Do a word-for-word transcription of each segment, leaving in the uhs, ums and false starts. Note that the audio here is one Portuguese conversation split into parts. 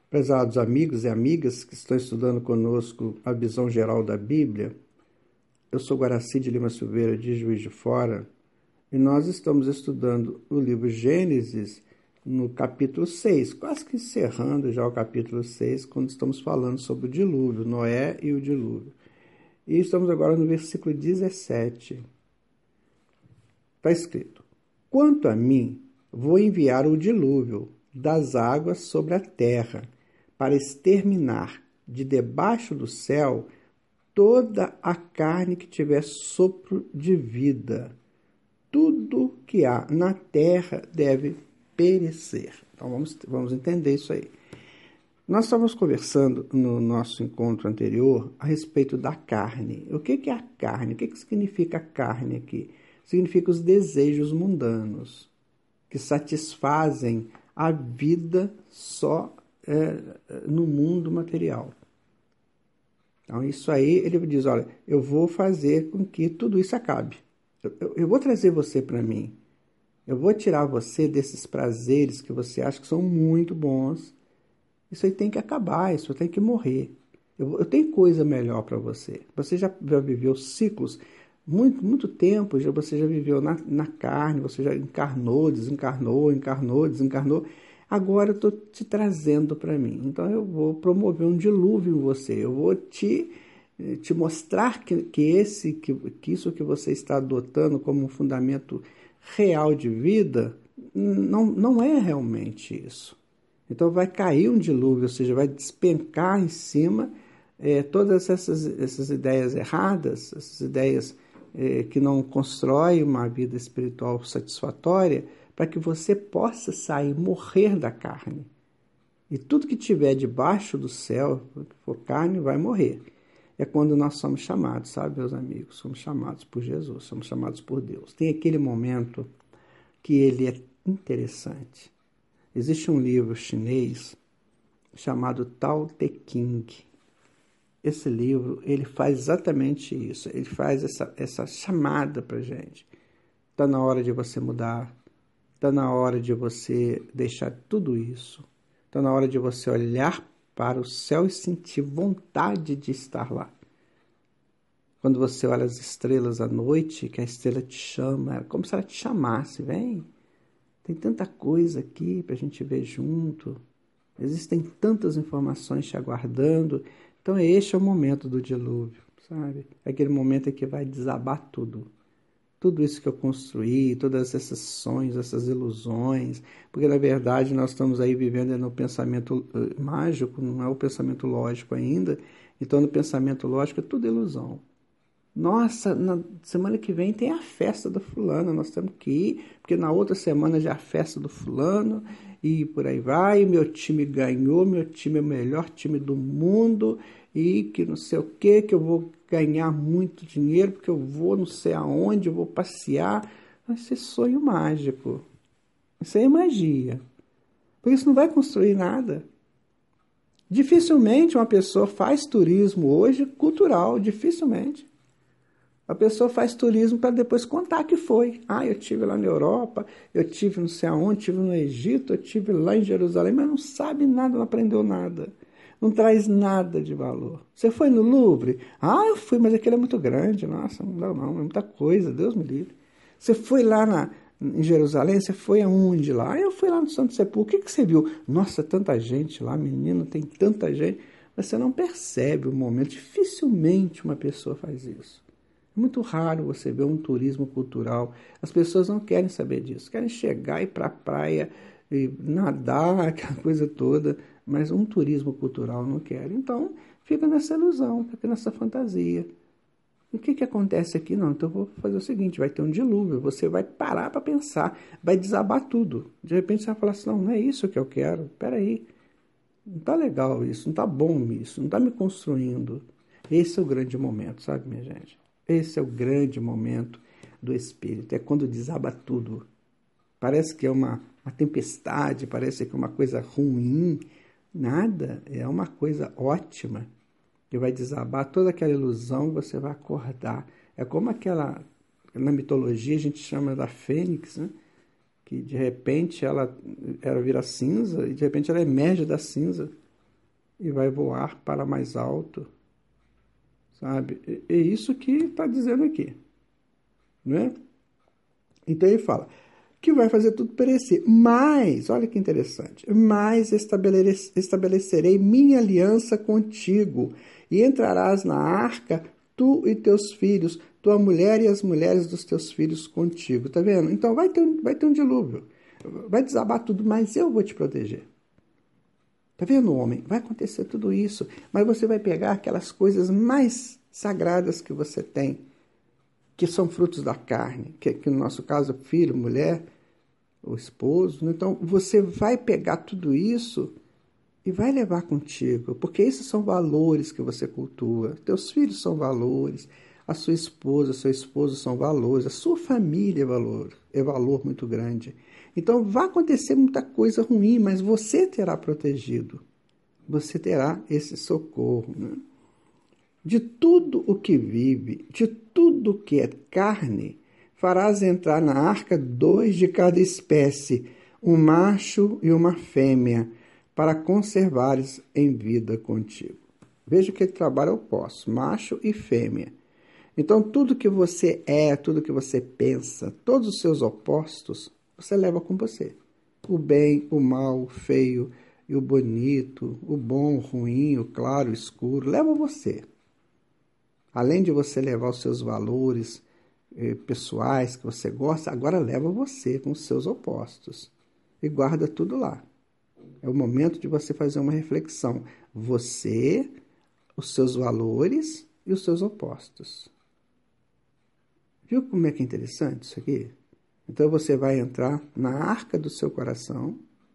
Prezados amigos e amigas que estão estudando conosco a visão geral da Bíblia, eu sou Guaraci de Lima Silveira, de Juiz de Fora, e nós estamos estudando o livro Gênesis no capítulo seis, quase que encerrando já o capítulo seis, quando estamos falando sobre o dilúvio, Noé e o dilúvio. E estamos agora no versículo dezessete. Está escrito: quanto a mim, vou enviar o dilúvio das águas sobre a terra, para exterminar de debaixo do céu toda a carne que tiver sopro de vida. Tudo que há na terra deve perecer. Então vamos, vamos entender isso aí. Nós estávamos conversando no nosso encontro anterior a respeito da carne. O que é a carne? O que significa a carne aqui? Significa os desejos mundanos, que satisfazem a vida só é, no mundo material. Então, isso aí, ele diz, olha, eu vou fazer com que tudo isso acabe. Eu, eu, eu vou trazer você para mim. Eu vou tirar você desses prazeres que você acha que são muito bons. Isso aí tem que acabar, isso tem que morrer. Eu, eu tenho coisa melhor para você. Você já, já viveu ciclos, muito, muito tempo, já, você já viveu na, na carne, você já encarnou, desencarnou, encarnou, desencarnou. Agora eu estou te trazendo para mim. Então eu vou promover um dilúvio em você. Eu vou te, te mostrar que, que, esse, que, que isso que você está adotando como um fundamento real de vida não, não é realmente isso. Então vai cair um dilúvio, ou seja, vai despencar em cima é, todas essas, essas ideias erradas, essas ideias é, que não constroem uma vida espiritual satisfatória, para que você possa sair, morrer da carne. E tudo que tiver debaixo do céu, que for carne, vai morrer. É quando nós somos chamados, sabe, meus amigos? Somos chamados por Jesus, somos chamados por Deus. Tem aquele momento que ele é interessante. Existe um livro chinês chamado Tao Te Ching. Esse livro, ele faz exatamente isso. Ele faz essa, essa chamada para a gente. Está na hora de você mudar. Está na hora de você deixar tudo isso. Está na hora de você olhar para o céu e sentir vontade de estar lá. Quando você olha as estrelas à noite, que a estrela te chama, é como se ela te chamasse, vem. Tem tanta coisa aqui para a gente ver junto. Existem tantas informações te aguardando. Então este é o momento do dilúvio, sabe? É aquele momento em que vai desabar tudo. Tudo isso que eu construí, todas essas sonhos, essas ilusões, porque na verdade nós estamos aí vivendo no pensamento mágico, não é o pensamento lógico ainda, então no pensamento lógico é tudo ilusão. Nossa, na semana que vem tem a festa do fulano, nós temos que ir, porque na outra semana já é a festa do fulano, e por aí vai, meu time ganhou, meu time é o melhor time do mundo, e que não sei o que, que eu vou ganhar muito dinheiro, porque eu vou não sei aonde, eu vou passear. Isso é sonho mágico. Isso aí é magia. Porque isso não vai construir nada. Dificilmente uma pessoa faz turismo hoje cultural, dificilmente. A pessoa faz turismo para depois contar que foi. Ah, eu estive lá na Europa, eu estive não sei aonde, estive no Egito, eu estive lá em Jerusalém, mas não sabe nada, não aprendeu nada. Não traz nada de valor. Você foi no Louvre? Ah, eu fui, mas aquele é muito grande. Nossa, não dá não, é muita coisa, Deus me livre. Você foi lá na, em Jerusalém? Você foi aonde lá? Ah, eu fui lá no Santo Sepulcro. O que, que você viu? Nossa, tanta gente lá, menino, tem tanta gente. Mas você não percebe o momento. Dificilmente uma pessoa faz isso. É muito raro você ver um turismo cultural. As pessoas não querem saber disso. Querem chegar e ir para a praia, e nadar, aquela coisa toda. Mas um turismo cultural não quer. Então, fica nessa ilusão, fica nessa fantasia. E o que, que acontece aqui? Não, então eu vou fazer o seguinte, vai ter um dilúvio, você vai parar para pensar, vai desabar tudo. De repente você vai falar assim, não, não é isso que eu quero, espera aí. Não está legal isso, não está bom isso, não está me construindo. Esse é o grande momento, sabe, minha gente? Esse é o grande momento do Espírito, é quando desaba tudo. Parece que é uma, uma tempestade, parece que é uma coisa ruim. Nada, é uma coisa ótima, que vai desabar toda aquela ilusão, você vai acordar. É como aquela, na mitologia a gente chama da fênix, né? Que de repente ela, ela vira cinza e de repente ela emerge da cinza. e vai voar para mais alto, sabe? É isso que está dizendo aqui, não é? Então ele fala que vai fazer tudo perecer, mas, olha que interessante, mas estabelecerei minha aliança contigo, e entrarás na arca, tu e teus filhos, tua mulher e as mulheres dos teus filhos contigo, tá vendo? Então vai ter, vai ter um dilúvio, vai desabar tudo, mas eu vou te proteger. Tá vendo, homem? Vai acontecer tudo isso, mas você vai pegar aquelas coisas mais sagradas que você tem, que são frutos da carne, que, que no nosso caso, filho, mulher, o esposo. Então, você vai pegar tudo isso e vai levar contigo, porque esses são valores que você cultua. Teus filhos são valores, a sua esposa, seu esposo são valores, a sua família é valor, é valor muito grande. Então, vai acontecer muita coisa ruim, mas você terá protegido. Você terá esse socorro, né? De tudo o que vive, de tudo o que é carne, farás entrar na arca dois de cada espécie, um macho e uma fêmea, para conservares em vida contigo. Veja que ele trabalha oposto, macho e fêmea. Então, tudo que você é, tudo que você pensa, todos os seus opostos, você leva com você. O bem, o mal, o feio e o bonito, o bom, o ruim, o claro, o escuro, leva você. Além de você levar os seus valores eh, pessoais que você gosta, agora leva você com os seus opostos. E guarda tudo lá. É o momento de você fazer uma reflexão. Você, os seus valores e os seus opostos. Viu como é que é interessante isso aqui? Então você vai entrar na arca do seu coração.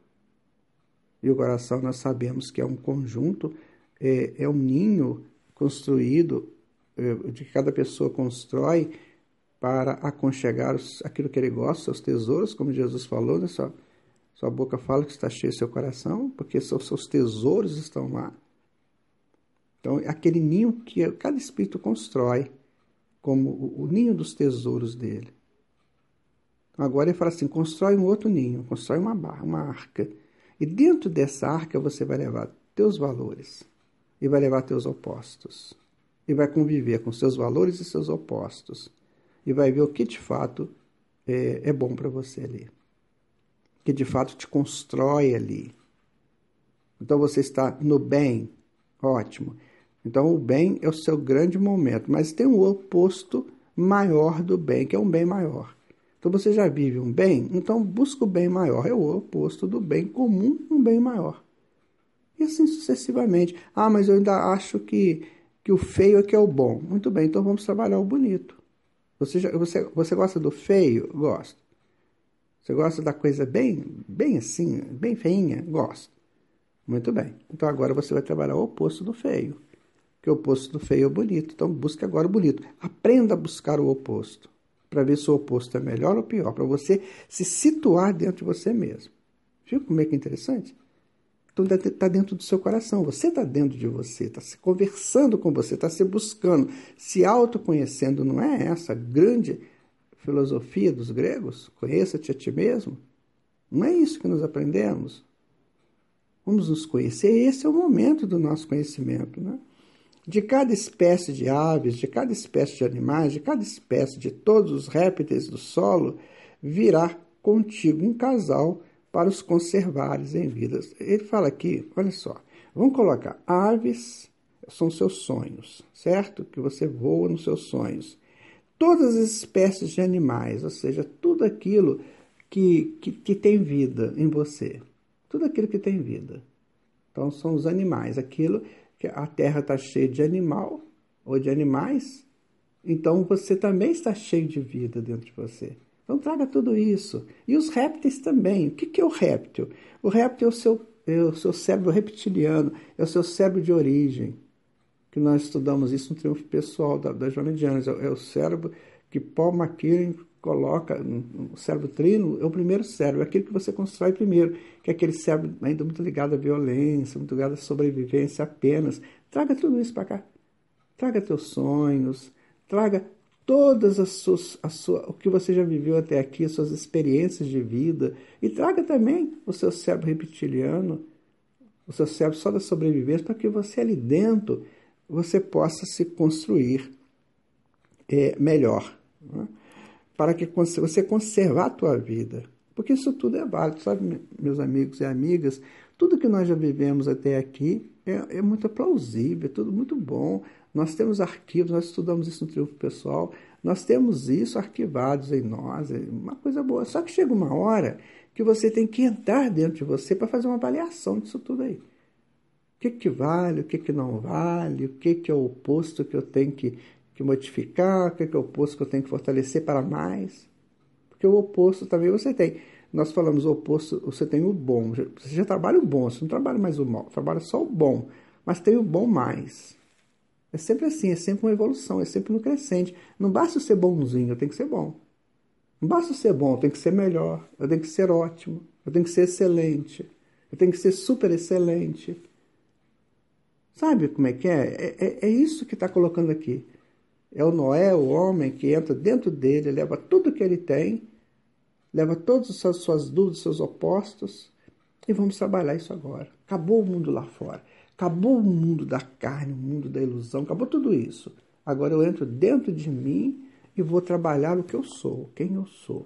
E o coração nós sabemos que é um conjunto, é, é um ninho construído, é, de que cada pessoa constrói para aconchegar os, aquilo que ele gosta, seus tesouros, como Jesus falou, né? Sua, sua boca fala que está cheio seu coração, porque seus, seus tesouros estão lá. Então, é aquele ninho que cada espírito constrói como o, o ninho dos tesouros dele. Agora ele fala assim, constrói um outro ninho, constrói uma, barra, uma arca. E dentro dessa arca você vai levar teus valores e vai levar teus opostos. E vai conviver com seus valores e seus opostos. E vai ver o que de fato é, é bom para você ali. Que de fato te constrói ali. Então você está no bem, ótimo. Então o bem é o seu grande momento, mas tem um oposto maior do bem, que é um bem maior. Então você já vive um bem, então busca o bem maior, é o oposto do bem comum, um bem maior. E assim sucessivamente. Ah, mas eu ainda acho que, que o feio é que é o bom. Muito bem, então vamos trabalhar o bonito. Você, já, você, você gosta do feio? Gosto. Você gosta da coisa bem, bem assim, bem feinha? Gosto. Muito bem. Então agora você vai trabalhar o oposto do feio. Que o oposto do feio é o bonito. Então busque agora o bonito. Aprenda a buscar o oposto. Para ver se o oposto é melhor ou pior. Para você se situar dentro de você mesmo. Viu como é que é interessante? Então está dentro do seu coração. Você está dentro de você. Está se conversando com você. Está se buscando. Se autoconhecendo. Não é essa grande filosofia dos gregos? Conheça-te a ti mesmo. Não é isso que nós aprendemos. Vamos nos conhecer. Esse é o momento do nosso conhecimento, né? De cada espécie de aves, de cada espécie de animais, de cada espécie de todos os répteis do solo, virá contigo um casal para os conservares em vida. Ele fala aqui, olha só, vamos colocar, aves são seus sonhos, certo? Que você voa nos seus sonhos. Todas as espécies de animais, ou seja, tudo aquilo que, que, que tem vida em você. Tudo aquilo que tem vida. Então, são os animais, aquilo que a terra está cheia de animal ou de animais, então você também está cheio de vida dentro de você. Então traga tudo isso. E os répteis também. O que é o réptil? O réptil é o seu, é o seu cérebro reptiliano, é o seu cérebro de origem. Que nós estudamos isso no Triunfo Pessoal da, da Joana de Anjos. É, é o cérebro que Paul MacKillop coloca, o cérebro trino, é o primeiro cérebro, é aquele que você constrói primeiro, que é aquele cérebro ainda muito ligado à violência, muito ligado à sobrevivência apenas. Traga tudo isso para cá. Traga teus sonhos, traga todas as suas, as suas, o que você já viveu até aqui, as suas experiências de vida, e traga também o seu cérebro reptiliano, o seu cérebro só da sobrevivência, para que você ali dentro, você possa se construir é, melhor, né? Para que você conservar a tua vida. Porque isso tudo é válido, sabe, meus amigos e amigas? Tudo que nós já vivemos até aqui é, é muito plausível, é tudo muito bom. Nós temos arquivos, nós estudamos isso no Triunfo Pessoal, nós temos isso arquivados em nós, é uma coisa boa. Só que chega uma hora que você tem que entrar dentro de você para fazer uma avaliação disso tudo aí. O que que vale, o que que não vale, o que que é o oposto que eu tenho que, que modificar, o que que é o oposto que eu tenho que fortalecer para mais. Porque o oposto também você tem. Nós falamos o oposto, você tem o bom. Você já trabalha o bom, você não trabalha mais o mal, trabalha só o bom. Mas tem o bom mais. É sempre assim, é sempre uma evolução, é sempre no crescente. Não basta eu ser bonzinho, eu tenho que ser bom. Não basta eu ser bom, eu tenho que ser melhor, eu tenho que ser ótimo, eu tenho que ser excelente, eu tenho que ser super excelente. Sabe como é que é? É, é, é isso que está colocando aqui. É o Noé, o homem, que entra dentro dele, leva tudo que ele tem, leva todas as suas dúvidas, seus opostos, e vamos trabalhar isso agora. Acabou o mundo lá fora. Acabou o mundo da carne, o mundo da ilusão, acabou tudo isso. Agora eu entro dentro de mim e vou trabalhar o que eu sou, quem eu sou.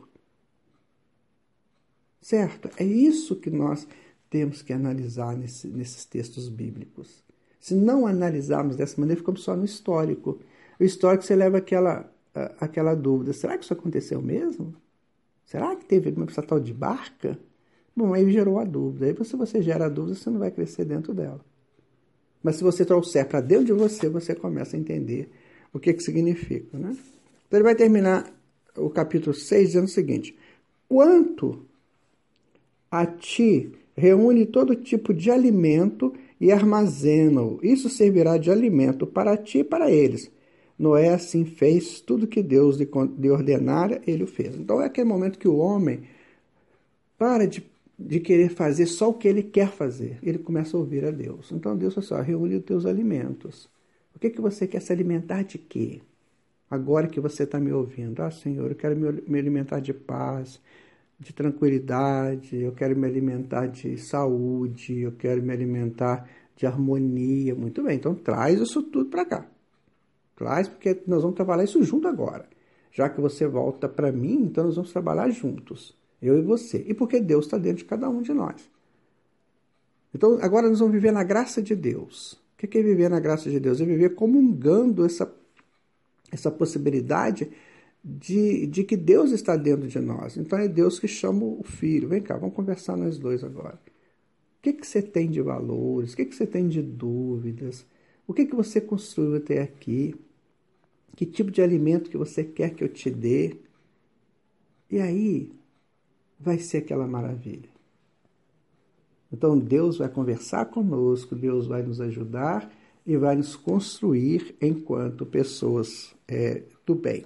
Certo? É isso que nós temos que analisar nesse, nesses textos bíblicos. Se não analisarmos dessa maneira, ficamos só no histórico. O histórico você leva aquela, aquela dúvida, será que isso aconteceu mesmo? Será que teve uma essa tal de barca? Bom, aí gerou a dúvida. Aí se você gera a dúvida, você não vai crescer dentro dela. Mas se você trouxer para dentro de você, você começa a entender o que, que significa, né? Então ele vai terminar o capítulo seis dizendo o seguinte: quanto a ti, reúne todo tipo de alimento e armazena-o. Isso servirá de alimento para ti e para eles. Noé assim fez, tudo que Deus lhe ordenara, ele o fez. Então é aquele momento que o homem para de, de querer fazer só o que ele quer fazer. Ele começa a ouvir a Deus. Então Deus fala assim, ó, reúne os teus alimentos. O que, que você quer se alimentar de quê? Agora que você está me ouvindo. Ah, Senhor, eu quero me, me alimentar de paz, de tranquilidade, eu quero me alimentar de saúde, eu quero me alimentar de harmonia. Muito bem, então traz isso tudo para cá. Traz, porque nós vamos trabalhar isso junto agora. Já que você volta para mim, então nós vamos trabalhar juntos, eu e você. E porque Deus está dentro de cada um de nós. Então agora nós vamos viver na graça de Deus. O que é viver na graça de Deus? É viver comungando essa, essa possibilidade de, de que Deus está dentro de nós. Então é Deus que chama o filho. Vem cá, vamos conversar nós dois agora. O que, que você tem de valores? O que, que você tem de dúvidas? O que, que você construiu até aqui? Que tipo de alimento que você quer que eu te dê? E aí vai ser aquela maravilha. Então Deus vai conversar conosco, Deus vai nos ajudar e vai nos construir enquanto pessoas é, do bem.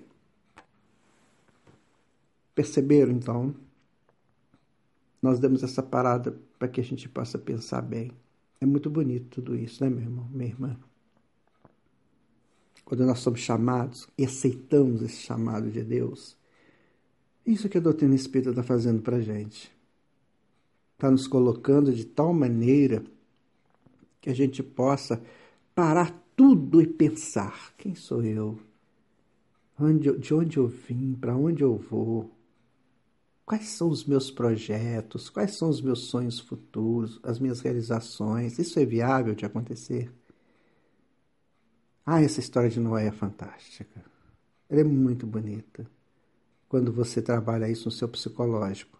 Perceberam, então? Nós damos essa parada para que a gente possa pensar bem. É muito bonito tudo isso, né, meu irmão, minha irmã? Quando nós somos chamados e aceitamos esse chamado de Deus, isso que a doutrina espírita está fazendo para a gente. Está nos colocando de tal maneira que a gente possa parar tudo e pensar, quem sou eu? Onde, de onde eu vim? Para onde eu vou? Quais são os meus projetos? Quais são os meus sonhos futuros? As minhas realizações? Isso é viável de acontecer? Ah, essa história de Noé é fantástica. Ela é muito bonita. Quando você trabalha isso no seu psicológico.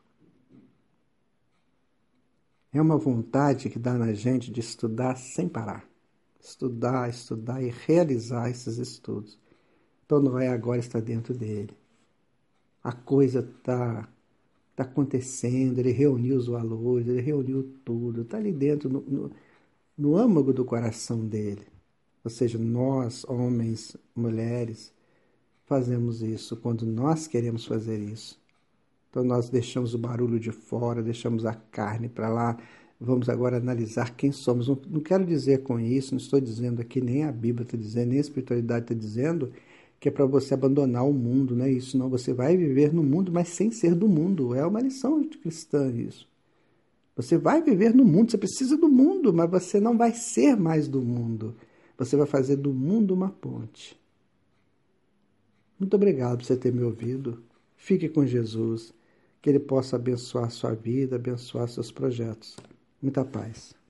É uma vontade que dá na gente de estudar sem parar. Estudar, estudar e realizar esses estudos. Então Noé agora está dentro dele. A coisa está tá acontecendo, ele reuniu os valores, ele reuniu tudo. Está ali dentro, no, no, no âmago do coração dele. Ou seja, nós, homens, mulheres, fazemos isso quando nós queremos fazer isso. Então nós deixamos o barulho de fora, deixamos a carne para lá, vamos agora analisar quem somos. Não, não quero dizer com isso, não estou dizendo aqui, nem a Bíblia está dizendo, nem a espiritualidade está dizendo, que é para você abandonar o mundo, não é isso, não. Você vai viver no mundo, mas sem ser do mundo. É uma lição cristã isso. Você vai viver no mundo, você precisa do mundo, mas você não vai ser mais do mundo. Você vai fazer do mundo uma ponte. Muito obrigado por você ter me ouvido. Fique com Jesus, que Ele possa abençoar a sua vida, abençoar seus projetos. Muita paz.